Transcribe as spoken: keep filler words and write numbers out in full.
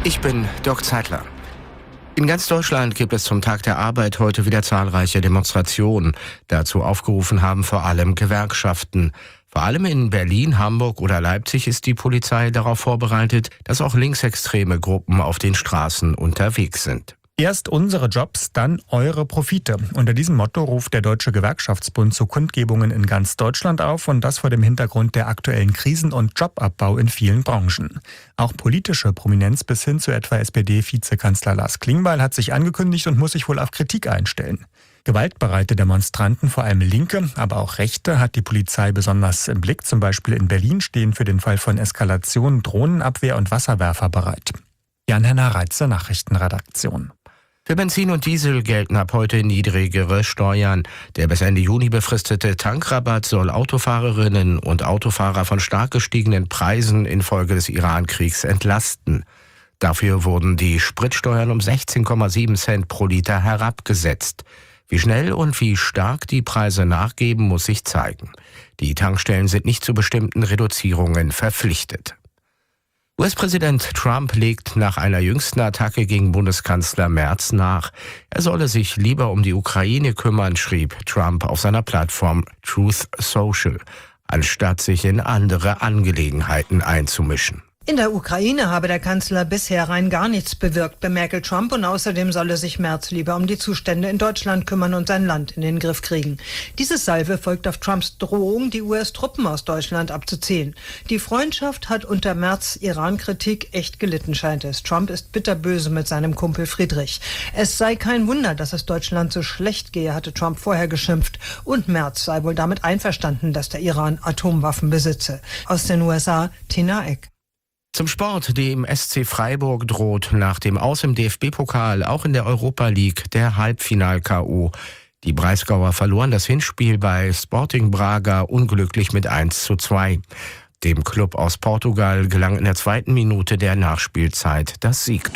Ich bin Dirk Zeitler. In ganz Deutschland gibt es zum Tag der Arbeit heute wieder zahlreiche Demonstrationen. Dazu aufgerufen haben vor allem Gewerkschaften. Vor allem in Berlin, Hamburg oder Leipzig ist die Polizei darauf vorbereitet, dass auch linksextreme Gruppen auf den Straßen unterwegs sind. Erst unsere Jobs, dann eure Profite. Unter diesem Motto ruft der Deutsche Gewerkschaftsbund zu Kundgebungen in ganz Deutschland auf und das vor dem Hintergrund der aktuellen Krisen und Jobabbau in vielen Branchen. Auch politische Prominenz bis hin zu etwa S P D-Vizekanzler Lars Klingbeil hat sich angekündigt und muss sich wohl auf Kritik einstellen. Gewaltbereite Demonstranten, vor allem Linke, aber auch Rechte, hat die Polizei besonders im Blick. Zum Beispiel in Berlin stehen für den Fall von Eskalation Drohnenabwehr und Wasserwerfer bereit. Jan-Henner Reitzer, Nachrichtenredaktion. Für Benzin und Diesel gelten ab heute niedrigere Steuern. Der bis Ende Juni befristete Tankrabatt soll Autofahrerinnen und Autofahrer von stark gestiegenen Preisen infolge des Iran-Kriegs entlasten. Dafür wurden die Spritsteuern um sechzehn Komma sieben Cent pro Liter herabgesetzt. Wie schnell und wie stark die Preise nachgeben, muss sich zeigen. Die Tankstellen sind nicht zu bestimmten Reduzierungen verpflichtet. U S-Präsident Trump legt nach einer jüngsten Attacke gegen Bundeskanzler Merz nach. Er solle sich lieber um die Ukraine kümmern, schrieb Trump auf seiner Plattform Truth Social, anstatt sich in andere Angelegenheiten einzumischen. In der Ukraine habe der Kanzler bisher rein gar nichts bewirkt, bemäkelt Trump, und außerdem solle sich Merz lieber um die Zustände in Deutschland kümmern und sein Land in den Griff kriegen. Diese Salve folgt auf Trumps Drohung, die U S-Truppen aus Deutschland abzuziehen. Die Freundschaft hat unter Merz' Iran-Kritik echt gelitten, scheint es. Trump ist bitterböse mit seinem Kumpel Friedrich. Es sei kein Wunder, dass es Deutschland so schlecht gehe, hatte Trump vorher geschimpft. Und Merz sei wohl damit einverstanden, dass der Iran Atomwaffen besitze. Aus den U S A, Tina Eck. Zum Sport. Dem S C Freiburg droht nach dem Aus im D F B-Pokal auch in der Europa League der Halbfinal-K O. Die Breisgauer verloren das Hinspiel bei Sporting Braga unglücklich mit eins zu zwei. Dem Klub aus Portugal gelang in der zweiten Minute der Nachspielzeit das Siegtor.